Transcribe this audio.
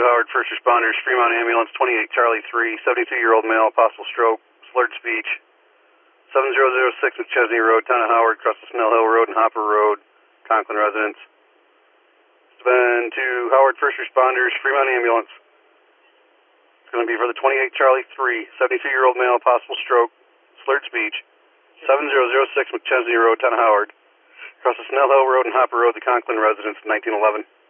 Howard, first responders, Fremont Ambulance, 28 Charlie 3, 72-year-old male, possible stroke, slurred speech. 7006 McChesney Road, Town of Howard, across the Snell Hill Road and Hopper Road, Conklin residence. It's been to Howard, first responders, Fremont Ambulance. It's going to be for the 28 Charlie 3, 72-year-old male, possible stroke, slurred speech. 7006 McChesney Road, Town of Howard, across the Snell Hill Road and Hopper Road, the Conklin residence, 1911.